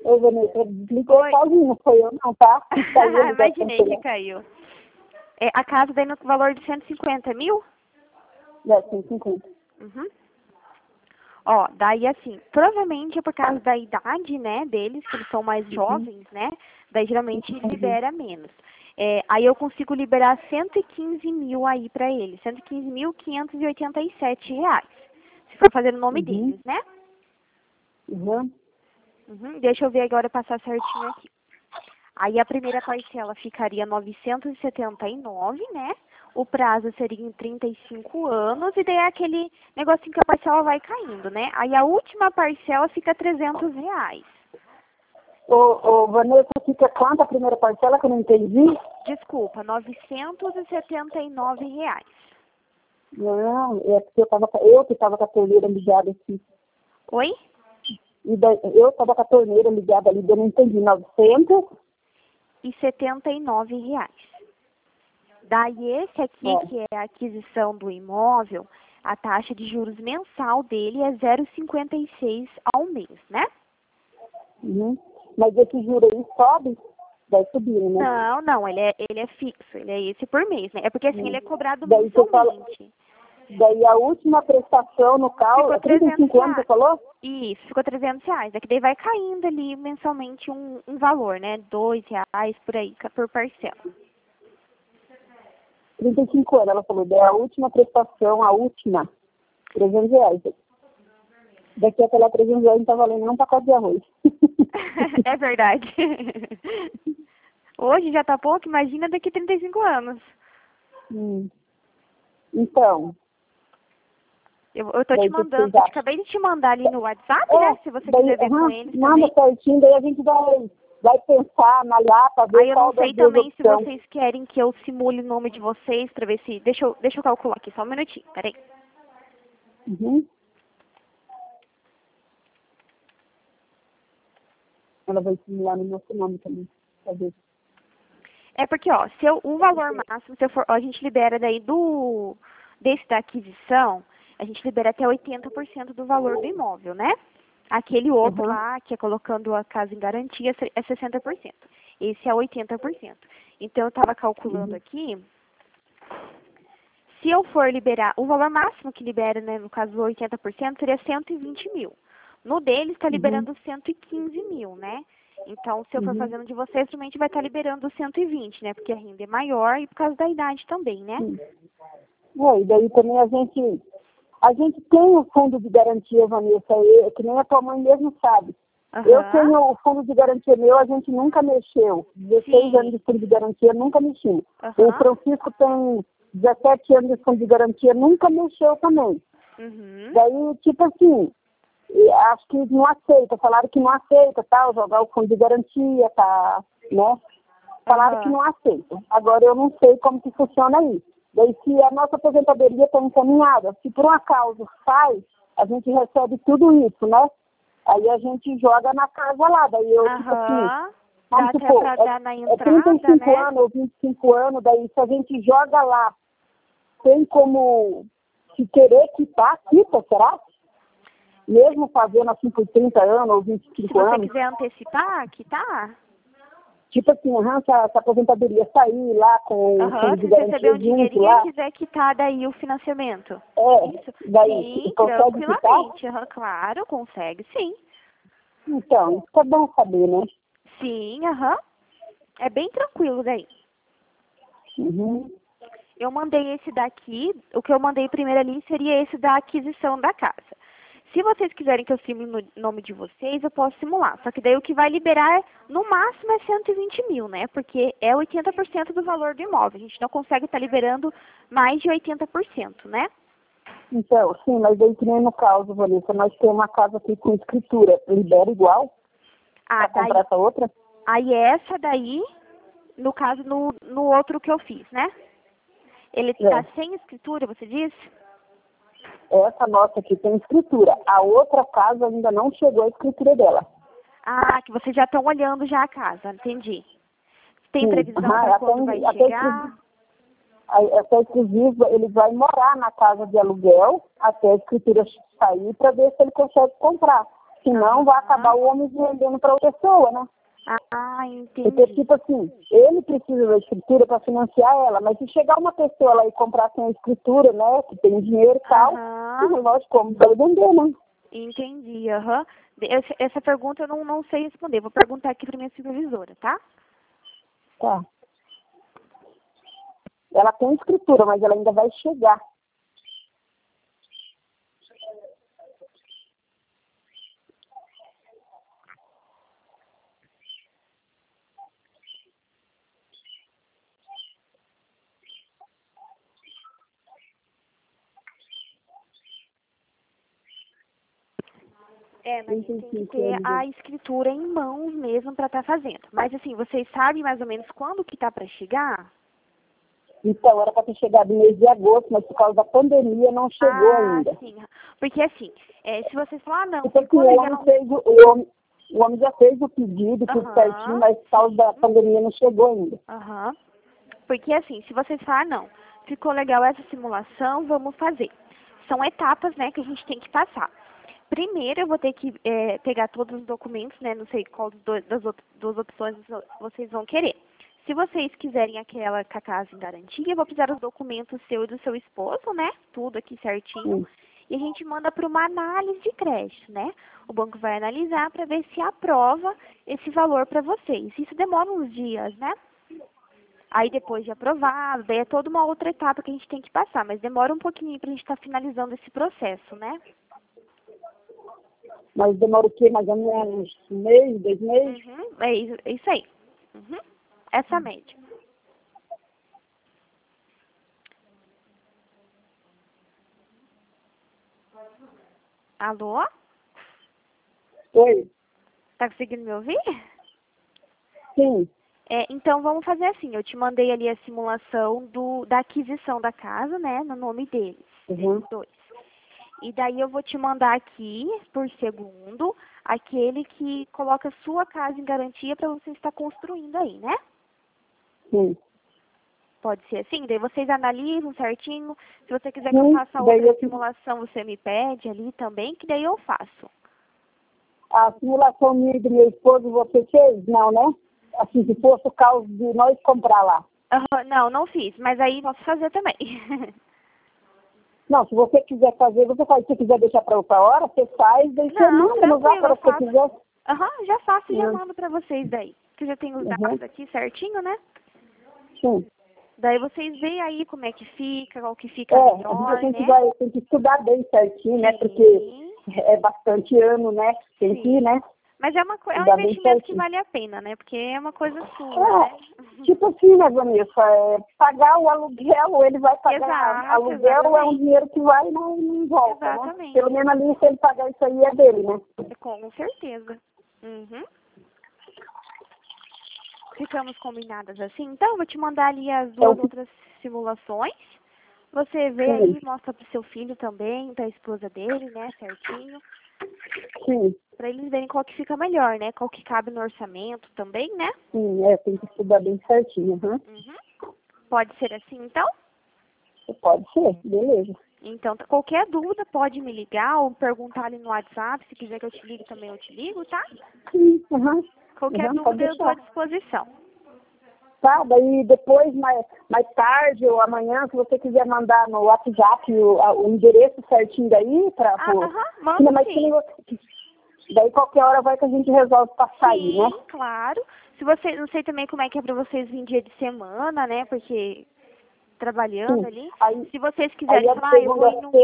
Ô, Vanessa, desligou Oi. sozinho, não foi eu não, tá? Caiu a ligação Imaginei que celular. caiu. A casa daí no valor de 150 mil? É, 150. Uhum. Ó, daí assim, provavelmente é por causa da idade, né, deles, que eles são mais jovens, né? Daí geralmente libera menos. Aí eu consigo liberar 115 mil aí pra eles, 115.587 reais. Se for fazer o nome deles, né? Uhum. Uhum. Deixa eu ver agora passar certinho aqui. Aí a primeira parcela ficaria 979, né? O prazo seria em 35 anos e daí é aquele negocinho que a parcela vai caindo, né? Aí a última parcela fica R$ 300. Ô, Vanessa, fica quanto a primeira parcela que eu não entendi? Desculpa, R$ 979. Não, é porque eu que estava com a torneira ligada aqui. Oi? E daí, eu estava com a torneira ligada ali, eu não entendi. 900? R$ 79. Daí esse aqui, que é a aquisição do imóvel, a taxa de juros mensal dele é 0,56 ao mês, né? Uhum. Mas esse juro aí sobe? Vai subir, né? Não, ele é fixo, ele é esse por mês, né? É porque assim, ele é cobrado Daí você fala, mensalmente. daí a última prestação no carro, Ficou é 300 35 anos, você reais. falou? Isso, ficou R$ 300. É que daí vai caindo ali mensalmente um valor, né? R$ 2 por aí, por parcela. 35 anos, ela falou. Daí a última prestação, a última, R$ 300. Daqui até lá, R$ 300 não tá valendo nem um pacote de arroz. É verdade. Hoje já tá pouco, imagina daqui 35 anos. Então, Eu tô te daí o que mandando, vocês eu acham? acabei de te mandar ali no WhatsApp, né? Se você Daí, quiser ver com eles manda também. certinho, daí a gente vai pensar, analisar, para ver Aí eu qual não das sei duas também se opções. vocês querem que eu simule o nome de vocês pra ver se... Deixa eu calcular aqui, só um minutinho, peraí. Uhum. Ela vai simular no nosso nome também, pra ver. É porque, ó, o valor máximo, se eu for, ó, a gente libera daí desse da aquisição, a gente libera até 80% do valor do imóvel, né? Aquele outro Uhum. lá, que é colocando a casa em garantia, é 60%. Esse é 80%. Então, eu estava calculando aqui, se eu for liberar, o valor máximo que libera, né, no caso do 80%, seria 120 mil. No dele está liberando 115 mil, né? Então, se eu for fazendo de vocês, realmente vai estar liberando 120, né? Porque a renda é maior e por causa da idade também, né? E daí também a gente tem o fundo de garantia, Vanessa, que nem a tua mãe mesmo sabe. Eu tenho o fundo de garantia meu, a gente nunca mexeu. 16 anos de fundo de garantia, nunca mexi. O Francisco tem 17 anos de fundo de garantia, nunca mexeu também. Daí, tipo assim, acho que não aceita, falaram que não aceita, tá? Jogar o fundo de garantia, tá, né? Falaram que não aceita. Agora eu não sei como que funciona aí. Daí se a nossa aposentadoria está encaminhada, se por um acaso sai, a gente recebe tudo isso, né? Aí a gente joga na casa lá, daí eu tipo assim, vamos Dá até supor, pra dar na é entrada, 35 né? anos ou 25 anos, daí se a gente joga lá, tem como se querer quitar, quita, será? Mesmo fazendo assim por 30 anos ou Se 25 você anos, quiser antecipar, que tá. tipo assim, se a aposentadoria sair lá com o fundo Se de você receber garantia um junto dinheirinho e lá, quiser quitar daí o financiamento. Isso. daí Sim, consegue quitar? tranquilamente. Claro, consegue, sim. Então, isso é bom saber, né? Sim, É bem tranquilo daí. Eu mandei esse daqui, o que eu mandei primeiro ali seria esse da aquisição da casa. Se vocês quiserem que eu simule no nome de vocês, eu posso simular. Só que daí o que vai liberar, no máximo, é 120 mil, né? Porque é 80% do valor do imóvel. A gente não consegue estar liberando mais de 80%, né? Então, sim, mas aí que nem no caso, Vanessa, nós temos uma casa aqui com escritura, libera igual para comprar essa outra? Aí essa daí, no caso, no outro que eu fiz, né? Ele está sem escritura, você disse? Essa nossa aqui tem escritura. A outra casa ainda não chegou a escritura dela. Ah, que vocês já estão olhando já a casa, entendi. Tem previsão para quando vai chegar? Até exclusivo, ele vai morar na casa de aluguel até a escritura sair para ver se ele consegue comprar. senão vai acabar o homem vendendo para outra pessoa, né? Ah, entendi. Porque, tipo assim, ele precisa da escritura para financiar ela, mas se chegar uma pessoa lá e comprar sem a escritura, né, que tem dinheiro e tal, lógico, como vai vender, né? Entendi, aham. Essa pergunta eu não sei responder. Vou perguntar aqui para minha supervisora, tá? Tá. Ela tem escritura, mas ela ainda vai chegar. Mas tem que ter a escritura em mãos mesmo para estar fazendo. Mas assim, vocês sabem mais ou menos quando que tá para chegar? Então, era para ter chegado no mês de agosto, mas por causa da pandemia não chegou ainda. Sim. Porque assim, se vocês falarem, não, Porque o homem já fez o pedido, tudo certinho, mas por causa da pandemia não chegou ainda. Porque assim, se vocês falarem, não, ficou legal essa simulação, vamos fazer. São etapas, né, que a gente tem que passar. Primeiro, eu vou ter que pegar todos os documentos, né, não sei qual das duas opções vocês vão querer. Se vocês quiserem aquela com a casa em garantia, eu vou precisar dos documentos seu e do seu esposo, né, tudo aqui certinho. E a gente manda para uma análise de crédito, né? O banco vai analisar para ver se aprova esse valor para vocês. Isso demora uns dias, né? Aí depois de aprovado, daí é toda uma outra etapa que a gente tem que passar, mas demora um pouquinho para a gente estar finalizando esse processo, né? Mas demora o quê? Mais ou menos um mês, 2 meses? É isso aí. Essa média. Alô? Oi? Tá conseguindo me ouvir? Sim. Então vamos fazer assim, eu te mandei ali a simulação da aquisição da casa, né, no nome deles, deles dois. E daí eu vou te mandar aqui, por segundo, aquele que coloca sua casa em garantia para você estar construindo aí, né? Sim. Pode ser assim? Daí vocês analisam certinho. Se você quiser que eu faça outra simulação, você me pede ali também, que daí eu faço. A simulação minha e do meu esposo você fez? Não, né? Assim, se fosse o caso de nós comprar lá. Não fiz, mas aí posso fazer também. Não, se você quiser fazer, você faz. Se quiser deixar para outra hora, você faz, daí você manda no lugar para você quiser. Já faço e já mando para vocês daí. Que já tem os dados aqui certinho, né? Sim. Daí vocês veem aí como é que fica, qual que fica melhor, a gente vai ter que estudar bem certinho, né? Porque é bastante ano, né? Tem que ir, né? Mas é um investimento que vale a pena, né? Porque é uma coisa sua, né? Tipo assim, né, Vanessa? Pagar o aluguel, ele vai pagar. Aluguel é um dinheiro que vai e não volta, né? Pelo menos ali, se ele pagar isso aí, é dele, né? Com certeza. Ficamos combinadas assim. Então, eu vou te mandar ali as duas outras simulações. Você vê aí, mostra pro seu filho também, pra esposa dele, né, certinho. Sim. Pra eles verem qual que fica melhor, né? Qual que cabe no orçamento também, né? Sim, tem que estudar bem certinho. Pode ser assim, então? Pode ser, beleza. Então, qualquer dúvida pode me ligar ou perguntar ali no WhatsApp. Se quiser que eu te ligue também, eu te ligo, tá? Sim, Qualquer dúvida eu estou à disposição. Tá, daí depois, mais tarde ou amanhã, se você quiser mandar no WhatsApp o endereço certinho daí, manda sim. Daí qualquer hora vai que a gente resolve passar aí, né? Sim, claro. Se você, não sei também como é que é pra vocês vir dia de semana, né? Porque trabalhando ali. Aí, se vocês quiserem falar, eu vou ir no...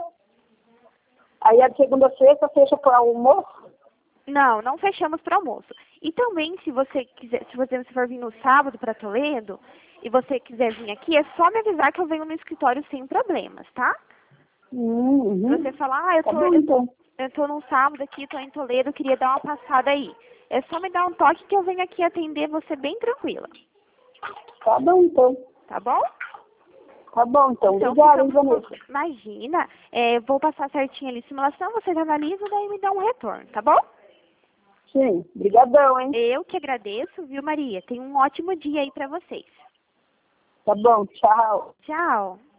Aí a segunda sexta fecha para almoço? Não fechamos para almoço. E também, se você quiser, se você for vir no sábado para Toledo e você quiser vir aqui, é só me avisar que eu venho no escritório sem problemas, tá? Se você falar, eu tô num sábado aqui, tô em Toledo, queria dar uma passada aí. É só me dar um toque que eu venho aqui atender você bem tranquila. Tá bom, então. Tá bom? Tá bom, então. Obrigada, Vanessa. Imagina. Vou passar certinho ali a simulação, vocês analisam, daí me dá um retorno, tá bom? Sim, brigadão, hein? Eu que agradeço, viu, Maria? Tenha um ótimo dia aí pra vocês. Tá bom, tchau. Tchau.